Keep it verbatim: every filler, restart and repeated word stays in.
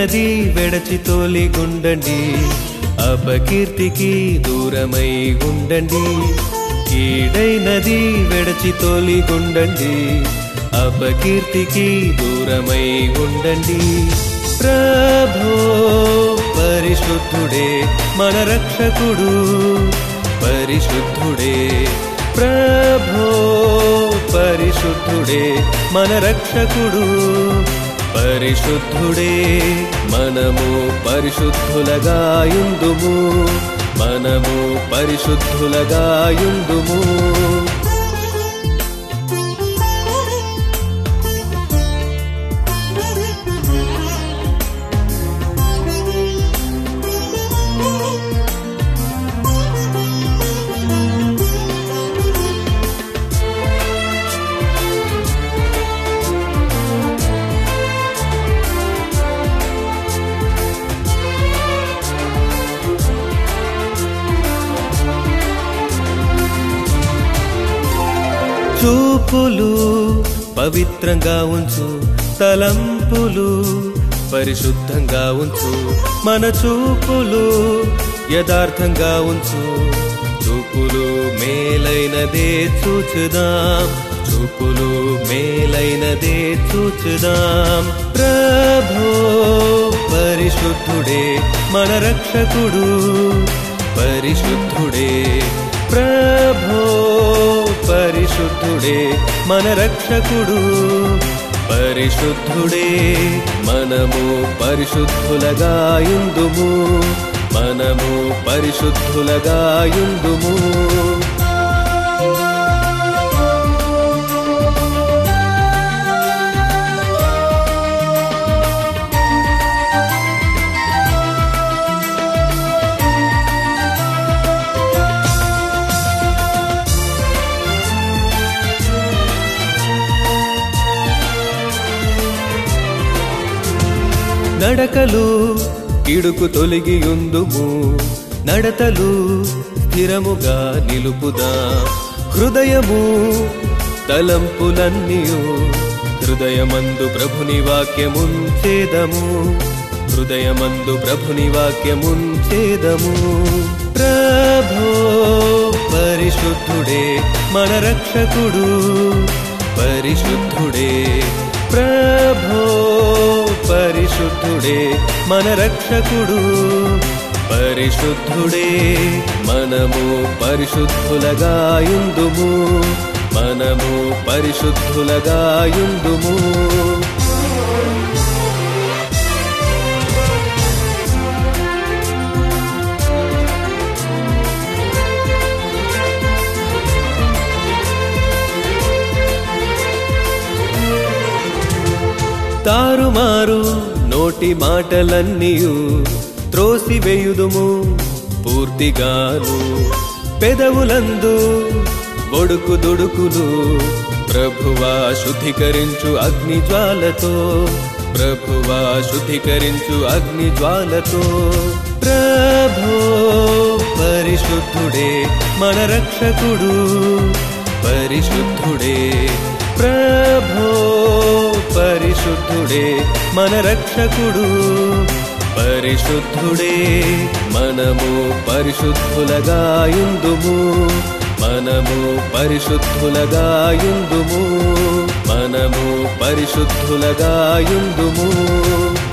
కీడైనది వెడచి తోలిగుండండి, అపకీర్తికి దూరమై ఉండండి. కీడైనది వెడచి తోలిగుండండి, అపకీర్తికి దూరమై ఉండండి. ప్రభో పరిశుద్ధుడే మన రక్షకుడు, పరిశుద్ధుడే ప్రభో పరిశుద్ధుడే మన రక్షకుడు, పరిశుద్ధుడే. మనము పరిశుద్ధులగా యుందుము, మనము పరిశుద్ధులగా యుందుము. చూపులు పవిత్రంగా ఉంచు, తలంపులు పరిశుద్ధంగా ఉంచు. మన చూపులు యథార్థంగా ఉంచు, చూపులు మేలైనదే చూచుదాం, చూపులు మేలైనదే చూచుదాం. ప్రభో పరిశుద్ధుడే మన రక్షకుడు, పరిశుద్ధుడే ప్రభో పరిశుద్ధుడే మన రక్షకుడు, పరిశుద్ధుడే. మనము పరిశుద్ధులగా యుందుము, మనము పరిశుద్ధులగా యుందుము. నడకలు కిడుకు తొలగియుందుము, నడతలు స్థిరముగా నిలుపుదా. హృదయము తలంపులన్నీయు హృదయమందు ప్రభుని వాక్యముంచేదము, హృదయమందు ప్రభుని వాక్యముంచేదము. ప్రభో పరిశుద్ధుడే మన రక్షకుడు, పరిశుద్ధుడే ప్రభో పరిశుద్ధుడే మన రక్షకుడు, పరిశుద్ధుడే. మనము పరిశుద్ధులగా యుందుము, మనము పరిశుద్ధులగా యుందుము. తారుమారు నోటి మాటలన్నీయు త్రోసివేయుదుము పూర్తిగాను, పెదవులందు బొడుకు దుడుకులు ప్రభువా శుద్ధీకరించు అగ్ని జ్వాలతో, ప్రభువా శుద్ధీకరించు అగ్ని జ్వాలతో. ప్రభో పరిశుద్ధుడే మన రక్షకుడు, పరిశుద్ధుడే ప్రభో పరిశుద్ధుడే మన రక్షకుడు, పరిశుద్ధుడే. మనము పరిశుద్ధులగా యుందుము, మనము పరిశుద్ధులగా యుందుము, మనము పరిశుద్ధులగా యుందుము.